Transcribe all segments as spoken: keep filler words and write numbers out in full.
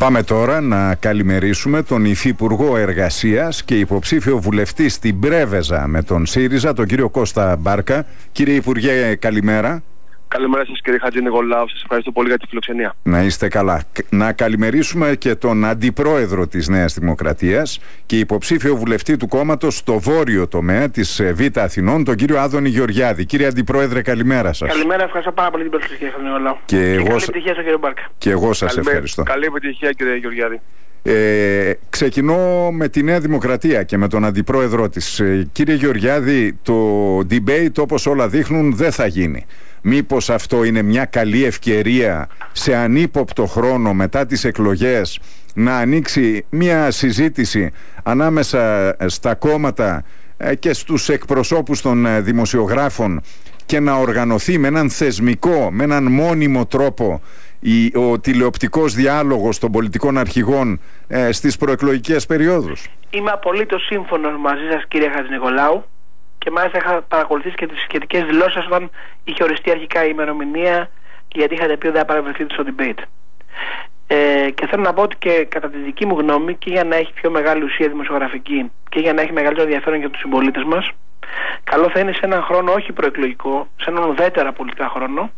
Πάμε τώρα να καλημερίσουμε τον Υφυπουργό Εργασίας και υποψήφιο βουλευτή στην Πρέβεζα με τον ΣΥΡΙΖΑ, τον κύριο Κώστα Μπάρκα. Κύριε Υπουργέ, καλημέρα. Καλημέρα σας κύριε Χατζηνικολάου, σας ευχαριστώ πολύ για τη φιλοξενία. Να είστε καλά. Να καλημερίσουμε και τον Αντιπρόεδρο της Νέας Δημοκρατίας και υποψήφιο βουλευτή του κόμματος στο βόρειο τομέα της Β' Αθηνών, τον κύριο Άδωνη Γεωργιάδη. Κύριε Αντιπρόεδρε, καλημέρα σας. Καλημέρα, ευχαριστώ πάρα πολύ την προσοχή κύριε Χατζηνικολάου. Και, και εγώ... καλή επιτυχία στον κύριο Μπάρκα. Και εγώ σας καλημέρα, ευχαριστώ. Καλή επιτυχία κύριε Γεωργιάδη. Ε, ξεκινώ με τη Νέα Δημοκρατία και με τον Αντιπρόεδρό της. Ε, κύριε Γεωργιάδη, το debate όπως όλα δείχνουν δεν θα γίνει. Μήπως αυτό είναι μια καλή ευκαιρία σε ανύποπτο χρόνο μετά τις εκλογές να ανοίξει μια συζήτηση ανάμεσα στα κόμματα και στους εκπροσώπους των δημοσιογράφων και να οργανωθεί με έναν θεσμικό, με έναν μόνιμο τρόπο ο τηλεοπτικός διάλογος των πολιτικών αρχηγών ε, στις προεκλογικές περιόδους? Είμαι απολύτως σύμφωνος μαζί σας κύριε Χατζηνικολάου και μάλιστα είχα παρακολουθήσει και τις σχετικές δηλώσεις όταν είχε οριστεί αρχικά η ημερομηνία, γιατί είχατε πει ότι δεν θα παρευρεθείτε στο debate. Ε, και θέλω να πω ότι και κατά τη δική μου γνώμη, και για να έχει πιο μεγάλη ουσία δημοσιογραφική και για να έχει μεγαλύτερο ενδιαφέρον για τους συμπολίτες μας, καλό θα είναι σε έναν χρόνο όχι προεκλογικό, σε έναν ουδέτερα πολιτικά χρόνο,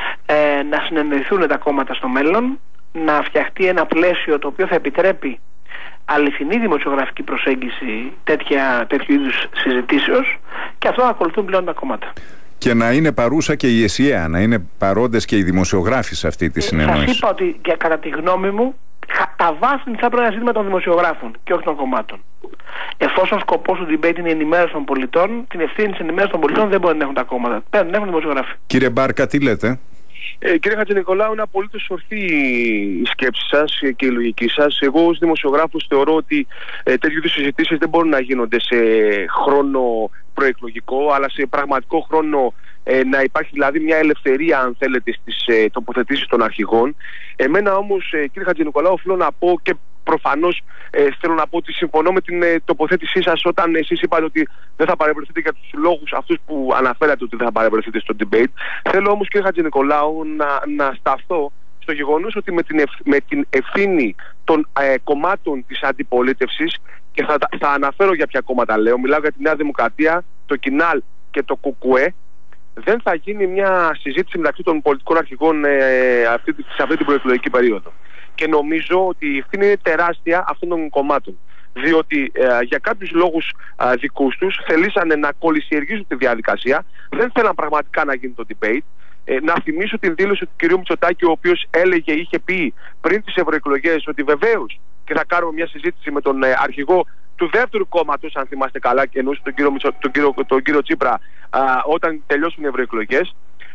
ε, να συνεννοηθούν τα κόμματα στο μέλλον, να φτιαχτεί ένα πλαίσιο το οποίο θα επιτρέπει αληθινή δημοσιογραφική προσέγγιση τέτοια, τέτοιου είδους συζητήσεως, και αυτό θα ακολουθούν πλέον τα κόμματα. Και να είναι παρούσα και η ΕΣΥΑ, να είναι παρόντες και οι δημοσιογράφοι σε αυτή τη συνεννόηση. Σας είπα ότι και κατά τη γνώμη μου, κατά βάση θα πρέπει να ζήτημα των δημοσιογράφων και όχι των κομμάτων. Εφόσον σκοπός του debate είναι η ενημέρωση των πολιτών, την ευθύνη της ενημέρωσης των πολιτών δεν μπορεί να έχουν τα κόμματα. Πρέπει να έχουν δημοσιογράφοι. Κύριε Μπάρκα, τι λέτε? Ε, κύριε Χατζηνικολάου, είναι απολύτως ορθή η σκέψη σας και η λογική σας. Εγώ ως δημοσιογράφος θεωρώ ότι ε, τέτοιου είδους συζητήσεις δεν μπορούν να γίνονται σε χρόνο προεκλογικό, αλλά σε πραγματικό χρόνο, ε, να υπάρχει δηλαδή μια ελευθερία, αν θέλετε, στις ε, τοποθετήσεις των αρχηγών. Εμένα όμως, ε, κύριε Χατζηνικολάου, οφείλω να πω, και προφανώς ε, θέλω να πω ότι συμφωνώ με την ε, τοποθέτησή σας όταν εσείς είπατε ότι δεν θα παρευρεθείτε για τους λόγους αυτούς που αναφέρατε ότι δεν θα παρευρεθείτε στο debate. Θέλω όμως, κύριε Χατζηνικολάου, να, να σταθώ στο γεγονός ότι με την, ευ, με την ευθύνη των ε, κομμάτων της αντιπολίτευσης, και θα, θα αναφέρω για ποια κόμματα λέω, μιλάω για τη Νέα Δημοκρατία, το Κινάλ και το ΚΚΕ, δεν θα γίνει μια συζήτηση μεταξύ των πολιτικών αρχηγών ε, αυτή, σε αυτή την προεκλογική περίοδο. Και νομίζω ότι η ευθύνη είναι τεράστια αυτών των κομμάτων. Διότι ε, για κάποιους λόγους ε, δικούς τους θελήσανε να κολυσιεργήσουν τη διαδικασία, δεν θέλαν πραγματικά να γίνει το debate. Ε, να θυμίσω την δήλωση του κ. Μητσοτάκη, ο οποίος έλεγε, είχε πει πριν τις ευρωεκλογές ότι βεβαίως και θα κάνουμε μια συζήτηση με τον ε, αρχηγό του δεύτερου κόμματος, αν θυμάστε καλά, και εννοούσε τον κύριο, Μητσο, τον κύριο, τον κύριο Τσίπρα, α, όταν τελειώσουν οι ευρωεκλογές.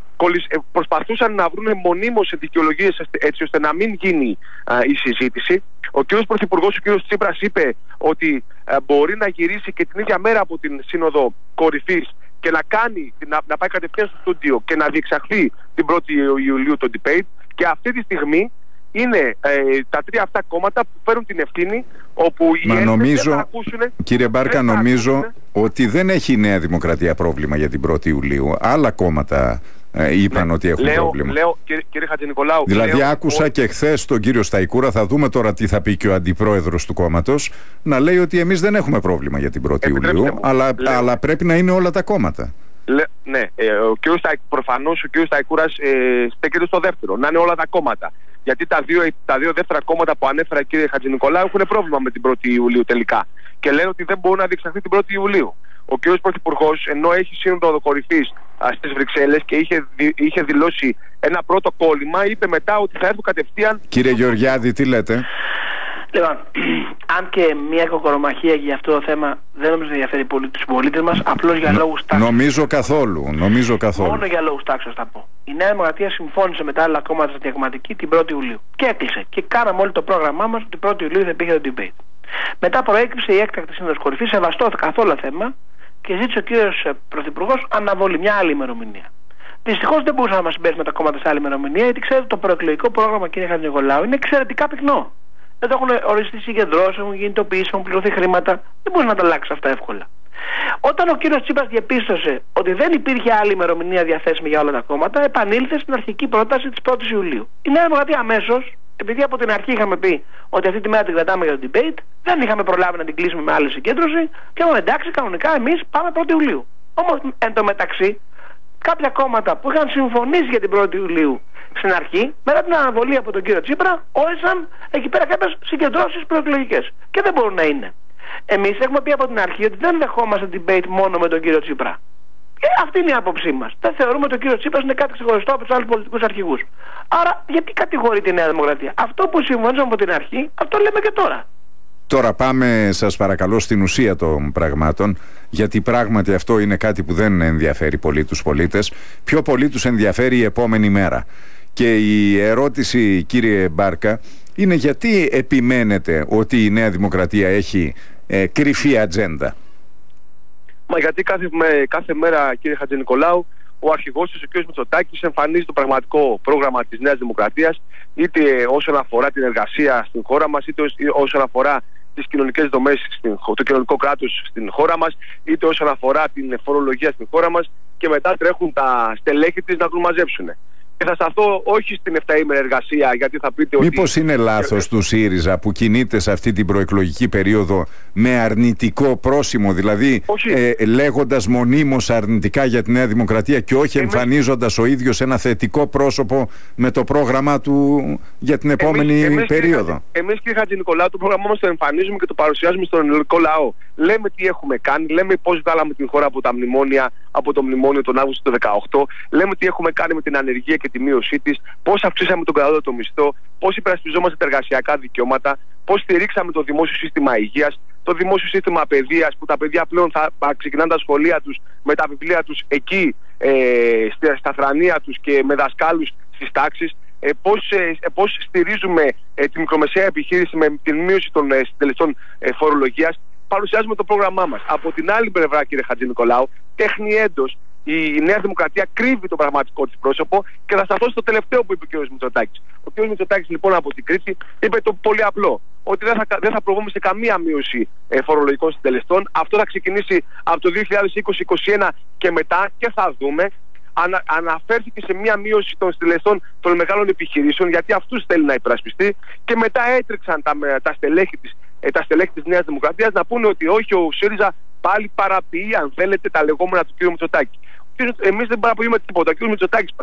Προσπαθούσαν να βρουν μονίμως δικαιολογίες έτσι ώστε να μην γίνει α, η συζήτηση. Ο κ. Πρωθυπουργός, ο κ. Τσίπρας, είπε ότι α, μπορεί να γυρίσει και την ίδια μέρα από την Σύνοδο Κορυφής και να, κάνει, να, να πάει κατευθείαν στο στούντιο και να διεξαχθεί την πρώτη Ιουλίου το debate. Και αυτή τη στιγμή είναι ε, τα τρία αυτά κόμματα που φέρουν την ευθύνη, όπου οι Έλληνες δεν θα ακούσουν. Κύριε Μπάρκα, νομίζω ακούσουν. ότι δεν έχει η Νέα Δημοκρατία πρόβλημα για την πρώτη Ιουλίου. Άλλα κόμματα ε, είπαν ναι, ότι έχουν λέω, πρόβλημα. Λέω, κύριε, κύριε Χατζηνικολάου, δηλαδή λέω, άκουσα ο... και χθες τον κύριο Σταϊκούρα, θα δούμε τώρα τι θα πει και ο αντιπρόεδρος του κόμματος, να λέει ότι εμείς δεν έχουμε πρόβλημα για την πρώτη Ιουλίου, αλλά, αλλά πρέπει να είναι όλα τα κόμματα. Λε, ναι, ε, ο κύριος, προφανώς ο κύριος Σταϊκούρας ε, στέκεται στο δεύτερο, να είναι όλα τα κόμματα. Γιατί τα δύο, τα δύο δεύτερα κόμματα που ανέφερα, κύριε Χατζηνικολάου, έχουν πρόβλημα με την πρώτη Ιουλίου τελικά. Και λένε ότι δεν μπορούν να διεξαχθεί την πρώτη Ιουλίου. Ο κύριος Πρωθυπουργός, ενώ έχει σύνοδο κορυφής στις Βρυξέλλες και είχε, είχε δηλώσει ένα πρώτο κόλλημα, είπε μετά ότι θα έρθουν κατευθείαν. Κύριε Γεωργιάδη, τι λέτε? Λοιπόν, αν και μια κοκορομαχία για αυτό το θέμα δεν νομίζω να ενδιαφέρει πολύ τους πολίτες μας, απλώς για Νο, λόγους τάξης. Νομίζω καθόλου, νομίζω καθόλου. Μόνο για λόγους τάξης θα πω. Η Νέα Δημοκρατία συμφώνησε με τα άλλα κόμματα στη διακομματική την πρώτη Ιουλίου. Και έκλεισε. Και κάναμε όλο το πρόγραμμά μας ότι την πρώτη Ιουλίου δεν πήγε το debate. Μετά προέκυψε η έκτακτη σύνοδος κορυφής, σεβαστό καθόλου θέμα, και ζήτησε ο κύριος Πρωθυπουργός αναβολή, μια άλλη ημερομηνία. Δυστυχώς δεν μπορούσαμε να μας συμπέσει με τα κόμματα σε άλλη ημερομηνία, γιατί ξέρετε το προεκλογικό πρόγραμμα, κύριε Χατζηνικολάου, είναι εξαιρετικά πυκνό. Δεν το έχουν οριστεί συγκεντρώσεις, έχουν γίνει τοπίσεις, έχουν πληρωθεί χρήματα. Δεν μπορεί να τα αλλάξει αυτά εύκολα. Όταν ο κύριος Τσίπρας διαπίστωσε ότι δεν υπήρχε άλλη ημερομηνία διαθέσιμη για όλα τα κόμματα, επανήλθε στην αρχική πρόταση της πρώτης Ιουλίου. Η Νέα Δημοκρατία αμέσως επειδή από την αρχή είχαμε πει ότι αυτή τη μέρα την κρατάμε για το debate, δεν είχαμε προλάβει να την κλείσουμε με άλλη συγκέντρωση και είπαμε εντάξει, κανονικά εμείς πάμε πρώτη Ιουλίου. Όμως εν τω μεταξύ, κάποια κόμματα που είχαν συμφωνήσει για την πρώτη Ιουλίου στην αρχή, μετά την αναβολή από τον κύριο Τσίπρα, όρισαν εκεί πέρα κάποιες συγκεντρώσεις προεκλογικές. Και δεν μπορούν να είναι. Εμείς έχουμε πει από την αρχή ότι δεν δεχόμαστε debate μόνο με τον κύριο Τσίπρα. Και αυτή είναι η άποψή μας. Δεν θεωρούμε ότι ο κύριος Τσίπρας είναι κάτι ξεχωριστό από τους άλλους πολιτικούς αρχηγούς. Άρα, γιατί κατηγορεί τη Νέα Δημοκρατία? Αυτό που συμφωνήσαμε από την αρχή, αυτό λέμε και τώρα. Τώρα πάμε, σας παρακαλώ, στην ουσία των πραγμάτων, γιατί πράγματι αυτό είναι κάτι που δεν ενδιαφέρει πολύ τους πολίτες. Πιο πολύ τους ενδιαφέρει η επόμενη μέρα. Και η ερώτηση, κύριε Μπάρκα, είναι γιατί επιμένετε ότι η Νέα Δημοκρατία έχει ε, κρυφή ατζέντα? Μα γιατί κάθε, με, κάθε μέρα, κύριε Χατζηνικολάου, ο αρχηγός της, ο κ. Μητσοτάκης, εμφανίζει το πραγματικό πρόγραμμα της Νέας Δημοκρατίας, είτε όσον αφορά την εργασία στην χώρα μας, είτε όσον αφορά τις κοινωνικές δομές, στην, το κοινωνικό κράτος στην χώρα μας, είτε όσον αφορά την φορολογία στην χώρα μας, και μετά τρέχουν τα στελέχη της να τον μαζέψουν. Και θα σταθώ όχι στην εφταήμερη εργασία, γιατί θα πείτε ότι... Μήπως είναι λάθος του ΣΥΡΙΖΑ που κινείται σε αυτή την προεκλογική περίοδο με αρνητικό πρόσημο, δηλαδή ε, λέγοντας μονίμως αρνητικά για τη Νέα Δημοκρατία και όχι εμείς... εμφανίζοντας ο ίδιος ένα θετικό πρόσωπο με το πρόγραμμά του για την επόμενη εμείς, εμείς, περίοδο? Εμείς, κύριε Χατζηνικολάου, το πρόγραμμά μας το εμφανίζουμε και το παρουσιάζουμε στον ελληνικό λαό. Λέμε τι έχουμε κάνει, λέμε πώς βγάλαμε την χώρα από τα μνημόνια, από το μνημόνιο τον Αύγουστο του δεκαοκτώ, λέμε τι έχουμε κάνει με την ανεργία και τη μείωσή της, πώς αυξήσαμε τον κατώτατο μισθό, πώς υπερασπιζόμαστε τα εργασιακά δικαιώματα, πώς στηρίξαμε το δημόσιο σύστημα υγείας, το δημόσιο σύστημα παιδείας, που τα παιδιά πλέον θα, θα ξεκινάνε τα σχολεία τους με τα βιβλία τους εκεί, ε, στα θρανία τους και με δασκάλους στις τάξεις, ε, πώς, ε, πώς στηρίζουμε ε, τη μικρομεσαία επιχείρηση με την μείωση των ε, συντελεστών ε, φορολογίας. Παρουσιάζουμε το πρόγραμμά μας. Από την άλλη πλευρά, κύριε Χατζηνικολάου, τεχνιέντος, η Νέα Δημοκρατία κρύβει το πραγματικό της πρόσωπο, και θα σταθώ στο τελευταίο που είπε ο κ. Μητσοτάκης. Ο κ. Μητσοτάκης, λοιπόν, από την Κρήτη είπε το πολύ απλό, ότι δεν θα, δεν θα προβούμε σε καμία μείωση ε, φορολογικών συντελεστών. Αυτό θα ξεκινήσει από το δύο χιλιάδες είκοσι είκοσι ένα και μετά, και θα δούμε. Ανα, αναφέρθηκε σε μια μείωση των συντελεστών των μεγάλων επιχειρήσεων, γιατί αυτούς θέλει να υπερασπιστεί, και μετά έτρεξαν τα, τα στελέχη της, ε, τα στελέχη της Νέας Δημοκρατίας να πούνε ότι όχι, ο ΣΥΡΙΖΑ πάλι παραποιεί, αν θέλετε, τα λεγόμενα του κ. Μητσοτάκη. Εμείς δεν παραποιούμε τίποτα. Ο κ. Μητσοτάκης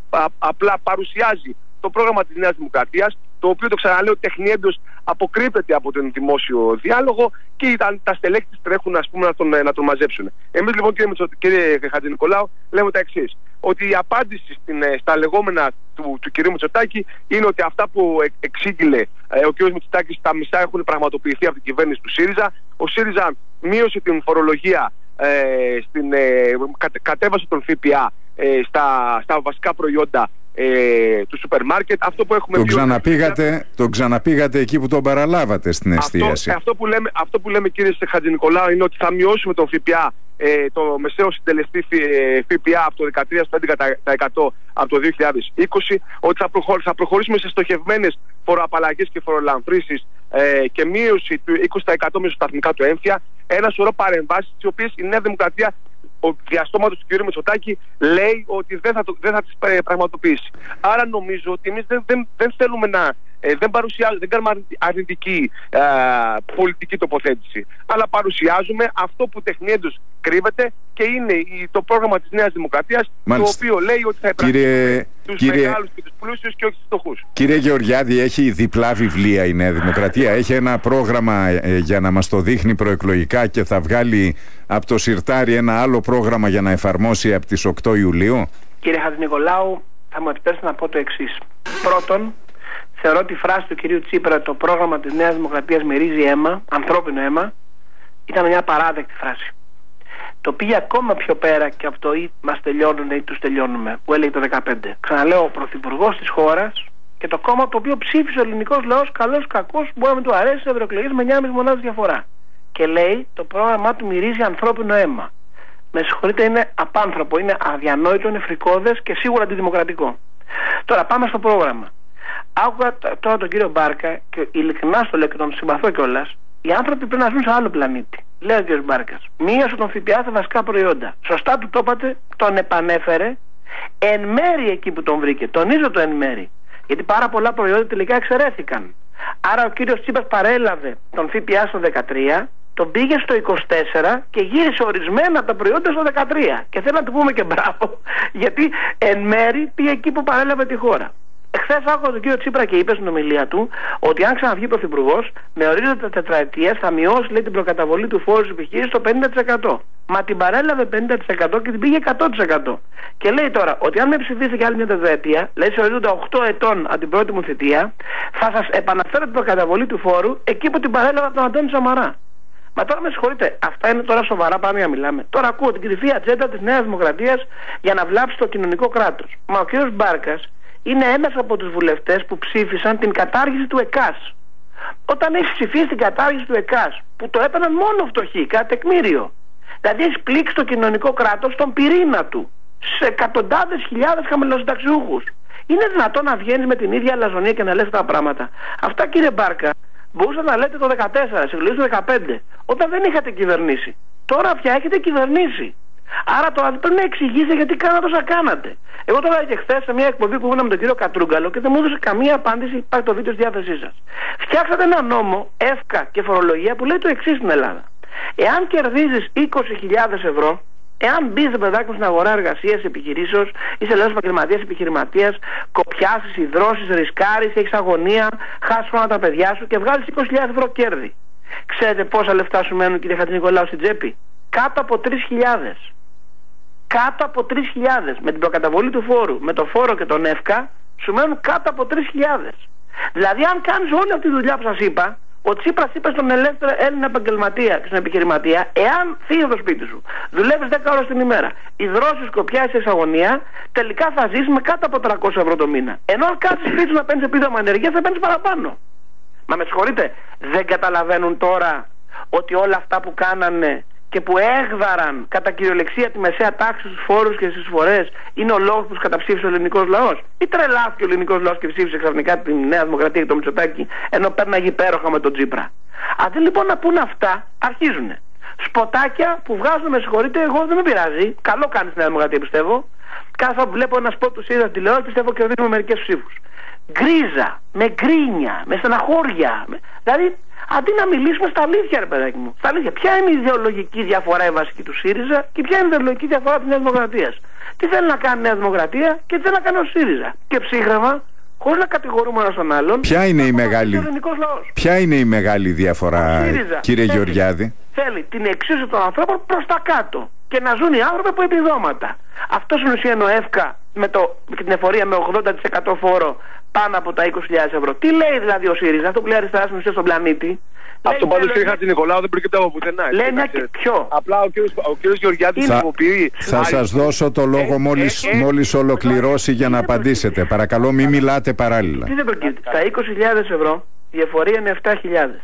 απλά παρουσιάζει το πρόγραμμα της Νέας Δημοκρατίας, το οποίο, το ξαναλέω, τεχνιέντος αποκρύπτεται από τον δημόσιο διάλογο, και τα, τα στελέχη της τρέχουν, ας πούμε, να τον, να τον μαζέψουν. Εμείς, λοιπόν, κύριε, Μητσο, κύριε Χατζηνικολάου, λέμε τα εξής, ότι η απάντηση στην, στα λεγόμενα του, του κ. Μητσοτάκη είναι ότι αυτά που εξήγηλε ε, ο κ. Μητσοτάκης, τα μισά έχουν πραγματοποιηθεί από την κυβέρνηση του ΣΥΡΙΖΑ. Ο ΣΥΡΙΖΑ μείωσε την φορολογία, ε, στην, ε, κατε, κατέβασε τον ΦΠΑ ε, στα, στα βασικά προϊόντα Ε, του σούπερ μάρκετ. Αυτό που έχουμε τον ξαναπήγατε, τον ξαναπήγατε εκεί που τον παραλάβατε στην εστίαση. Αυτό, αυτό, που λέμε, αυτό που λέμε, κύριε Χατζηνικολάου, είναι ότι θα μειώσουμε τον ΦΠΑ, ε, το μεσαίο συντελεστή ΦΠΑ από το δεκατρία στο έντεκα τοις εκατό από το δύο χιλιάδες είκοσι, ότι θα, προχω, θα προχωρήσουμε σε στοχευμένες φοροαπαλλαγές και φορολαμφρύσεις ε, και μείωση του είκοσι τοις εκατό μεσοσταθμικά του έμφυα. Ένα σωρό παρεμβάσεις, τις οποίες η Νέα Δημοκρατία, ο διαστόματος του κ. Μητσοτάκη, λέει ότι δεν θα, το, δεν θα τις πραγματοποιήσει. Άρα νομίζω ότι εμείς δεν, δεν, δεν θέλουμε να ε, δεν, δεν κάνουμε αρνητική ε, πολιτική τοποθέτηση, αλλά παρουσιάζουμε αυτό που τεχνιέντως κρύβεται, και είναι το πρόγραμμα της Νέας Δημοκρατίας, μάλιστα, το οποίο λέει ότι θα υπερασπιστεί τους κύριε... μεγάλους και τους πλούσιους και όχι τους φτωχούς. Κύριε Γεωργιάδη, έχει διπλά βιβλία η Νέα Δημοκρατία. Έχει ένα πρόγραμμα ε, για να μας το δείχνει προεκλογικά, και θα βγάλει από το σιρτάρι ένα άλλο πρόγραμμα για να εφαρμόσει από τις οκτώ Ιουλίου. Κύριε Χατζηνικολάου, θα μου επιτρέψετε να πω το εξής. Πρώτον, θεωρώ τη φράση του κυρίου Τσίπρα, το πρόγραμμα της Νέας Δημοκρατίας μυρίζει αίμα, ανθρώπινο αίμα, ήταν μια παράδεκτη φράση. Το πήγε ακόμα πιο πέρα και από το ή μας τελειώνουν ή τους τελειώνουμε, που έλεγε το δεκαπέντε. Ξαναλέω, ο πρωθυπουργός της χώρας και το κόμμα το οποίο ψήφισε ο ελληνικός λαός, καλός κακός, μπορεί να μην του αρέσει, ευρωεκλογές με εννιά κόμμα πέντε μονάδες διαφορά. Και λέει, το πρόγραμμά του μυρίζει ανθρώπινο αίμα. Με συγχωρείτε, είναι απάνθρωπο, είναι αδιανόητο, είναι φρικώδες και σίγουρα αντιδημοκρατικό. Τώρα πάμε στο πρόγραμμα. Άκουγα τώρα τον κύριο Μπάρκα, και ειλικρινά στο λέω και τον συμπαθώ κιόλας. Οι άνθρωποι πρέπει να ζουν σε άλλο πλανήτη. Λέει ο κύριο Μπάρκα. Μείωσε τον ΦΠΑ στα βασικά προϊόντα. Σωστά του το είπατε, τον επανέφερε εν μέρη εκεί που τον βρήκε. Τονίζω το εν μέρη. Γιατί πάρα πολλά προϊόντα τελικά εξαιρέθηκαν. Άρα ο κύριος Τσίπρας παρέλαβε τον ΦΠΑ στο δεκατρία, τον πήγε στο είκοσι τέσσερα και γύρισε ορισμένα από τα προϊόντα στο δεκατρία. Και θέλω να του πούμε και μπράβο, γιατί εν μέρη πήγε εκεί που παρέλαβε τη χώρα. Εχθές άκουγα τον κύριο Τσίπρα και είπε στην ομιλία του ότι αν ξαναβγεί πρωθυπουργός, με ορίζοντα τετραετίας θα μειώσει, λέει, την προκαταβολή του φόρου της επιχείρησης στο πενήντα τοις εκατό. Μα την παρέλαβε πενήντα τοις εκατό και την πήγε εκατό τοις εκατό. Και λέει τώρα ότι αν με ψηφίσετε για άλλη μια τετραετία, λέει σε ορίζοντα οκτώ ετών από την πρώτη μου θητεία, θα σας επαναφέρω την προκαταβολή του φόρου εκεί που την παρέλαβε από τον Αντώνη Σαμαρά. Μα τώρα με συγχωρείτε, αυτά είναι τώρα σοβαρά πάνω για να μιλάμε. Τώρα ακούω την κρυφή ατζέντα της Νέας Δημοκρατίας για να βλάψει το κοινωνικό κράτος. Μα ο κύριος Μπάρκας είναι ένας από τους βουλευτές που ψήφισαν την κατάργηση του ΕΚΑΣ. Όταν έχει ψηφίσει την κατάργηση του ΕΚΑΣ, που το έπαιρναν μόνο φτωχοί, κάτι τεκμήριο, δηλαδή έχει πλήξει το κοινωνικό κράτος στον πυρήνα του, σε εκατοντάδες χιλιάδες χαμηλοσυνταξιούχους. Είναι δυνατόν να βγαίνεις με την ίδια αλαζονία και να λες αυτά τα πράγματα? Αυτά, κύριε Μπάρκα, μπορούσατε να λέτε το δεκατέσσερα, σε εκλογές του δεκαπέντε, όταν δεν είχατε κυβερνήσει. Τώρα πια έχετε κυβερνήσει. Άρα τώρα πρέπει να εξηγήσετε γιατί κάνατε όσα κάνατε. Εγώ τώρα και χθες σε μια εκπομπή που ήμουν με τον κύριο Κατρούγκαλο και δεν μου έδωσε καμία απάντηση. Υπάρχει το βίντεο στη διάθεσή σας. Φτιάξατε ένα νόμο, ΕΦΚΑ και φορολογία, που λέει το εξής στην Ελλάδα. Εάν κερδίζεις είκοσι χιλιάδες ευρώ, εάν μπεις, παιδάκι μου, στην αγορά εργασίας επιχειρήσεως, είσαι ελεύθερος επαγγελματίας, επιχειρηματίας, κοπιάσεις, υδρώσεις, ρισκάρεις, έχεις αγωνία, χάσεις χρόνο τα παιδιά σου και βγάλεις είκοσι χιλιάδες ευρώ κέρδη. Ξέρετε πόσα λεφτά σου μένουν, κύριε Χατζηνικολάου, στην τσέπη? Κάτω από τρεις χιλιάδες. Κάτω από τρεις χιλιάδες. Με την προκαταβολή του φόρου, με το φόρο και τον ΕΦΚΑ, σου μένουν κάτω από τρεις χιλιάδες. Δηλαδή, αν κάνεις όλη αυτή τη δουλειά που σας είπα, ο Τσίπρας είπε στον ελεύθερο Έλληνα επαγγελματία και στον επιχειρηματία, εάν φύγει από το σπίτι σου, δουλεύεις δέκα ώρες την ημέρα, υδρώσεις, κοπιάσεις, εξαγωνία, τελικά θα ζεις με κάτω από τριακόσια ευρώ το μήνα. Ενώ αν κάτσεις σπίτι σου να παίρνεις επίδομα ενεργείας, θα παίρνεις παραπάνω. Μα με συγχωρείτε, δεν καταλαβαίνουν τώρα ότι όλα αυτά που κάνανε και που έγδαραν κατά κυριολεξία τη μεσαία τάξη στους φόρους και στις εισφορές είναι ο λόγος που τους καταψήφισε ο ελληνικός λαός? Ή τρελάθηκε ο ελληνικός λαός και ψήφισε ξαφνικά τη Νέα Δημοκρατία και το Μητσοτάκη, ενώ πέρναγε υπέροχα με τον Τσίπρα? Αντί λοιπόν να πούν αυτά, αρχίζουν σποτάκια που βγάζουν, με συγχωρείτε, εγώ δεν με πειράζει. Καλό κάνει στη Νέα Δημοκρατία, πιστεύω. Κάθε φορά που βλέπω ένα σποτ του ΣΥΡΙΖΑ τηλεόραση, πιστεύω κερδίζουμε μερικές ψήφους. Γκρίζα, με γκρίνια, με στεναχώρια. Με... Δηλαδή, αντί να μιλήσουμε στα αλήθεια, ρε παιδάκι μου. Στα αλήθεια. Ποια είναι η ιδεολογική διαφορά η βασική του ΣΥΡΙΖΑ και ποια είναι η ιδεολογική διαφορά της Νέας Δημοκρατίας? Τι θέλει να κάνει η Νέα Δημοκρατία και τι θέλει να κάνει ο ΣΥΡΙΖΑ? Και ψύχραμα, χωρίς να κατηγορούμε ένα τον άλλον. Ποια είναι η μεγάλη, ποια είναι η μεγάλη διαφορά, κύριε θέλει, Γεωργιάδη? Θέλει την εξίσωση των ανθρώπων προς τα κάτω και να ζουν οι άνθρωποι από επιδόματα. Αυτό στην ουσία είναι ο ΕΦΚΑ με, το, με την εφορία με ογδόντα τοις εκατό φόρο πάνω από τα είκοσι χιλιάδες ευρώ. Τι λέει δηλαδή ο ΣΥΡΙΖΑ, αυτό που λέει αριστερά στην ουσία στον πλανήτη? Αυτό πάντως, κύριε Χατζηνικολάου, δεν προκύπτει από πουθενά. Λέει μια και ποιο. Απλά ο κύριος, ο κύριος Γεωργιάδης χρησιμοποιεί. Θα, θα σας δώσω το λόγο μόλις, ε, ε, μόλις ολοκληρώσει ε, για να απαντήσετε. Παρακαλώ, μην μιλάτε παράλληλα. Τι δεν προκύπτει? Στα είκοσι χιλιάδες ευρώ η εφορία είναι επτά χιλιάδες.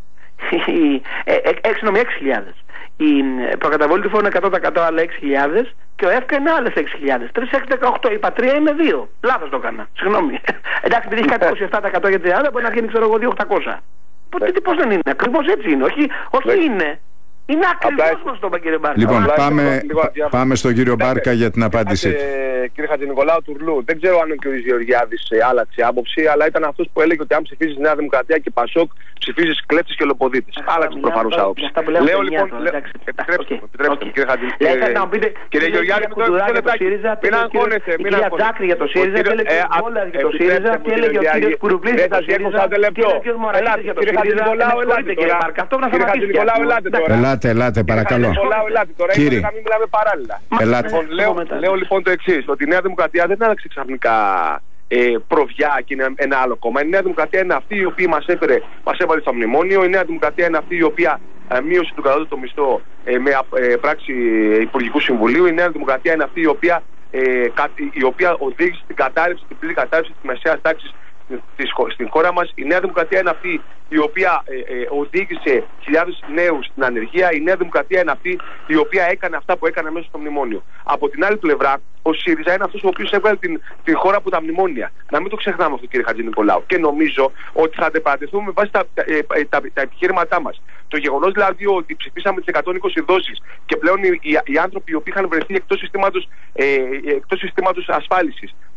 έξι χιλιάδες. Η προκαταβολή του φόρου είναι εκατό τοις εκατό, άλλα έξι χιλιάδες, και ο ΕΦΚΑ είναι άλλες έξι χιλιάδες. τρεις, έξι, δεκαοκτώ. Είπα τρία, είναι δύο. Λάθος το έκανα. Συγγνώμη. Εντάξει, επειδή έχει κάτι είκοσι επτά τοις εκατό για τριάντα, μπορεί να γίνει, ξέρω εγώ, δύο χιλιάδες οκτακόσια. Τι, πώς δεν είναι? Ακριβώς έτσι είναι. Όχι, όχι είναι. Είναι ακριβώς μας το είπα, κύριε Μπάρκα. Λοιπόν, πάμε, πάμε στον κύριο Μπάρκα για την απάντησή του. Κύριε Χατζηνικολάου Τουρλού, δεν ξέρω αν ο κ. Γεωργιάδης άλλαξε άποψη, αλλά ήταν αυτός που έλεγε ότι αν ψηφίζεις Νέα Δημοκρατία και Πασόκ, ψηφίζεις κλέφτης και ολοποδίτης. Άλλαξε προφανώς άποψη. Λέω λοιπόν. Επιτρέψτε μου, κύριε Χατζηνικολάου. Κύριε Γεωργιάδη, με το λεπτάκι. Μην αγχώνεστε. Η κυρία Τζάκρη για το ΣΥΡΙΖΑ, και έλεγε όλα για το ΣΥΡΙΖΑ, και έλεγε ο κ. Κουρουπλής για το ΣΥΡΙΖΑ, και έλεγε ο κ. Μωραλίδης για το ΣΥΡΙΖΑ. Κύριε Χατζηνικολάου, ελάτε τώρα. Ελάτε, ελάτε, παρακαλώ. Κύριε, να μην μιλάμε παράλληλα. Λέω λοιπόν το εξής, ότι η Νέα Δημοκρατία δεν άλλαξε ξαφνικά ε, προβιά και είναι ένα άλλο κόμμα. Η Νέα Δημοκρατία είναι αυτή η οποία μας έφερε, μας έβαλε στο μνημόνιο. Η Νέα Δημοκρατία είναι αυτή η οποία ε, μείωσε τον κατώτατο μισθό ε, με ε, πράξη Υπουργικού Συμβουλίου. Η Νέα Δημοκρατία είναι αυτή η οποία, ε, κα, η οποία οδήγησε στην κατάρρευση, την πλήρη κατάρρευση της μεσαίας τάξης στην χώρα μας. Η Νέα Δημοκρατία είναι αυτή η οποία ε, ε, οδήγησε χιλιάδες νέους στην ανεργία. Η Νέα Δημοκρατία είναι αυτή η οποία έκανε αυτά που έκανε μέσα στο μνημόνιο. Από την άλλη πλευρά, ο ΣΥΡΙΖΑ είναι αυτός ο οποίος έβγαλε την, την χώρα από τα μνημόνια. Να μην το ξεχνάμε αυτό, κύριε Χατζηνικολάου. Και νομίζω ότι θα αντεπαρατεθούμε με βάση τα, τα, τα, τα επιχείρηματά μας. Το γεγονός δηλαδή ότι ψηφίσαμε τις εκατόν είκοσι δόσεις και πλέον οι, οι, οι άνθρωποι οι οποίοι είχαν βρεθεί εκτός συστήματος, ε, εκτός συστήματος ασφάλισης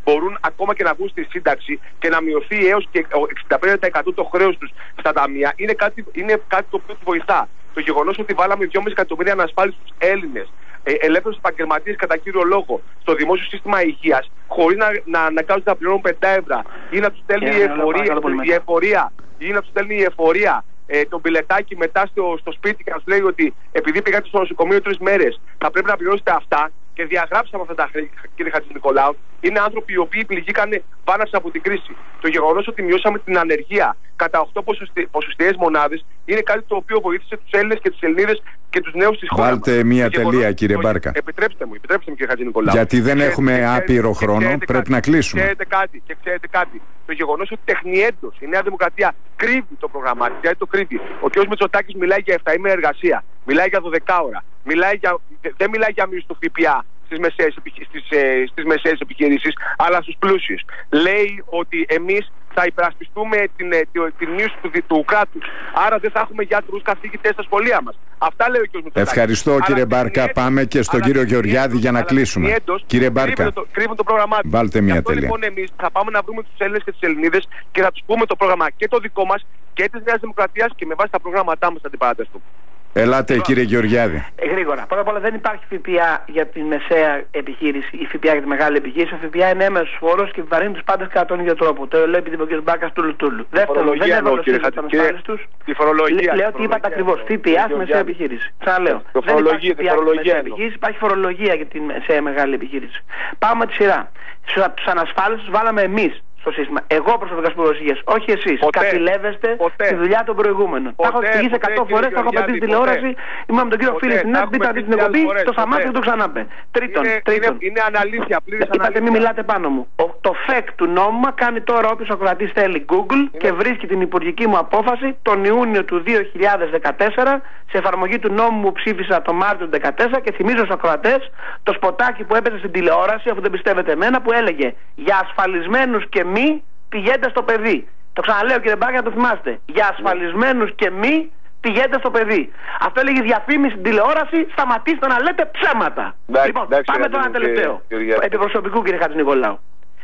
μπορούν ακόμα και να βγουν στη σύνταξη και να μειωθεί έως και εξήντα πέντε τοις εκατό το χρέος τους στα ταμεία, είναι κάτι, είναι κάτι το οποίο τους βοηθά. Το γεγονός ότι βάλαμε δυόμισι εκατομμύρια ανασφάλιστους Έλληνες, ε, ελεύθερους επαγγελματίες κατά κύριο λόγο, στο δημόσιο σύστημα υγείας, χωρίς να, να αναγκάζονται να πληρώνουν πέντε ευρώ ή να τους στέλνει η εφορία, η εφορία, ή να τους στέλνει η εφορία ε, το μπιλετάκι μετά στο, στο σπίτι και να τους λέει ότι επειδή πήγατε στο νοσοκομείο τρεις μέρες θα πρέπει να πληρώσετε αυτά. Και διαγράψαμε αυτά τα χρέη, κύριε Χατζηνικολάου. Είναι άνθρωποι οι οποίοι πληγήκανε βάναυσαν από την κρίση. Το γεγονός ότι μειώσαμε την ανεργία κατά οκτώ ποσοστιαίες μονάδες είναι κάτι το οποίο βοήθησε τους Έλληνες και τις Ελληνίδες και τους νέους της χώρας. Βάλτε μία τελεία, κύριε Μπάρκα. Επιτρέψτε μου, επιτρέψτε μου, κύριε Χατζηνικολάου. Γιατί δεν ξέρετε, έχουμε ξέρετε, άπειρο χρόνο, ξέρετε, πρέπει να κλείσουμε. Ξέρετε κάτι, και ξέρετε κάτι. Το γεγονός ότι τεχνιέντος η Νέα Δημοκρατία κρύβει το πρόγραμμά της, γιατί το κρύβει. Ο κ. Μητσοτάκης μιλάει για εφταήμερη εργασία, μιλάει για δώδεκα ώρα, μιλάει για, δεν μιλάει για μείωση του ΦΠΑ στις μεσαίες, στις, ε, στις μεσαίες επιχειρήσεις, αλλά στους πλούσιους. Λέει ότι εμείς θα υπερασπιστούμε την, την, την μείωση του, του κράτους. Άρα δεν θα έχουμε γιατρούς καθηγητές στα σχολεία μας. Αυτά λέει ο κ. Μητσοτάκης. Ευχαριστώ, αλλά κύριε Μπάρκα. Έντος, πάμε και στον κύριο Γεωργιάδη για να κλείσουμε. Έντος, κύριε Μπάρκα, το, κρύβουν το πρόγραμμά του. Βάλτε μία τελεία. Λοιπόν, εμείς θα πάμε να βρούμε τους Έλληνες και τις Ελληνίδες και θα τους πούμε το πρόγραμμα και το δικό μας και της Νέας Δημοκρατίας και με βάση τα προγράμματά μας θα την παρατεστούμε. Ελάτε, κύριε Γεωργιάδη. Ε, γρήγορα. Πρώτα απ' όλα δεν υπάρχει ΦΠΑ για τη μεσαία επιχείρηση ή ΦΠΑ για τη μεγάλη επιχείρηση. Ο ΦΠΑ είναι έμεσος φόρος και βαρύνει τους πάντες κατά τον ίδιο τρόπο. Το λέω επειδή είπε ο κ. Μπάρκας τούλου τούλου. Δεύτερον, δεν είναι κύριε, κύριε, τη φορολογία. Λέω ότι είπατε ακριβώς. ΦΠΑ στη μεσαία επιχείρηση. Ξαναλέω. Δεν υπάρχει ΦΠΑ στη μεσαία επιχείρηση, υπάρχει φορολογία για τη μεσαία μεγάλη επιχείρηση. Πάμε τη σειρά. Τους ανασφάλιστους βάλαμε εμείς στο σύστημα. Εγώ προσωπικά σπουδοσυγές, όχι εσείς. Καπηλεύεστε τη δουλειά των προηγούμενων. Τα έχω εξηγήσει εκατό φορές, τα έχω πει στην τηλεόραση. Ήμουν με τον κύριο Φίλη στην Άκη, μπείτε να δείτε την εκπομπή, το σταμάτησε και το ξανάπε. Τρίτον, τρίτον. Είναι αναλήθεια, πλήρης αναλήθεια. Είπατε, μην μιλάτε πάνω μου. Το φεκ του νόμου κάνει τώρα όποιος ακροατής θέλει Google και βρίσκει την υπουργική μου απόφαση τον Ιούνιο του δύο χιλιάδες δεκατέσσερα σε εφαρμογή του νόμου που ψήφισα το Μάρτιο του δύο χιλιάδες δεκατέσσερα και θυμίζω στους ακροατές το σποτάκι που έπαιζε στην τηλεόραση, αφού δεν πιστεύετε εμένα, που έλεγε για ασφαλισμένους και μη πηγαίνετε στο παιδί. Το ξαναλέω, κύριε Μπάρκα, να το θυμάστε. Για ασφαλισμένους και μη πηγαίνετε στο παιδί. Αυτό έλεγε διαφήμιση στην τηλεόραση. Σταματήστε να λέτε ψέματα. Ντάξει, λοιπόν, ντάξει, πάμε τώρα ένα τελευταίο. Επί προσωπικού, κύριε Χατζηνικολάου.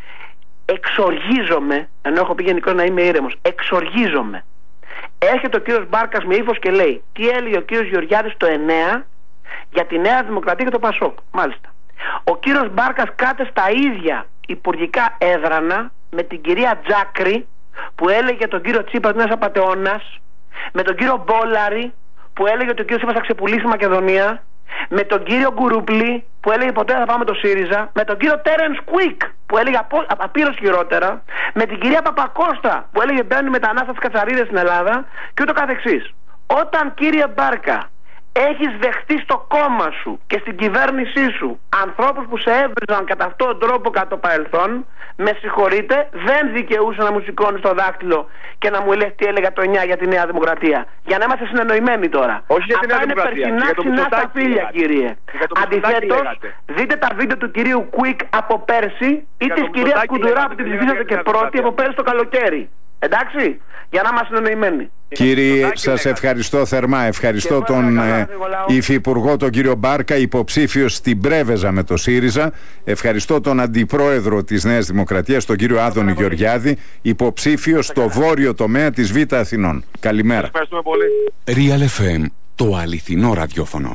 Εξοργίζομαι, ενώ έχω πει γενικώς να είμαι ήρεμος, εξοργίζομαι. Έρχεται ο κύριος Μπάρκας με ύφος και λέει τι έλεγε ο κύριος Γεωργιάδης το εννέα για τη Νέα Δημοκρατία και το Πασόκ. Μάλιστα. Ο κύριος Μπάρκας κάτε στα ίδια υπουργικά έδρανα με την κυρία Τζάκρη που έλεγε τον κύριο Τσίπρα ότι είναι απατεώνας, με τον κύριο Μπόλαρη που έλεγε ότι ο κύριος Τσίπρας θα ξεπουλήσει η Μακεδονία, με τον κύριο Γκουρούπλη που έλεγε ποτέ θα πάμε το ΣΥΡΙΖΑ, με τον κύριο Τέρενς Κουίκ που έλεγε απείρως χειρότερα, με την κυρία Παπακώστα που έλεγε μπαίνουν μετανάστες κατσαρίδες στην Ελλάδα και ούτω καθεξής. Όταν, κύριε Μπάρκα, έχεις δεχτεί στο κόμμα σου και στην κυβέρνησή σου ανθρώπους που σε έβριζαν κατά αυτόν τον τρόπο κατά το παρελθόν, με συγχωρείτε, δεν δικαιούσε να μου σηκώνεις το δάχτυλο και να μου λες τι έλεγα το εννιά για τη Νέα Δημοκρατία. Για να είμαστε συνεννοημένοι τώρα. Όχι για τη Νέα Αυτά Δημοκρατία. είναι περσινά ξινά στα φίλια, κύριε. Αντιθέτως, δείτε τα βίντεο του κυρίου Κουίκ από πέρσι ή της κυρίας Κουντουρά που την ψηφίσατε και πρώτη από πέρσι το καλοκαίρι. Εντάξει, για να είμαστε συνεννοημένοι. Κύριε, σας ευχαριστώ θερμά. Ευχαριστώ τον ε, Υφυπουργό, τον κύριο Μπάρκα, υποψήφιος στην Πρέβεζα με το ΣΥΡΙΖΑ. Ευχαριστώ τον Αντιπρόεδρο της Νέας Δημοκρατίας, τον κύριο Άδωνη Γεωργιάδη, υποψήφιος στο βόρειο τομέα της Β' Αθηνών. Καλημέρα. Ευχαριστούμε πολύ. Real εφ εμ, το αληθινό ραδιόφωνο.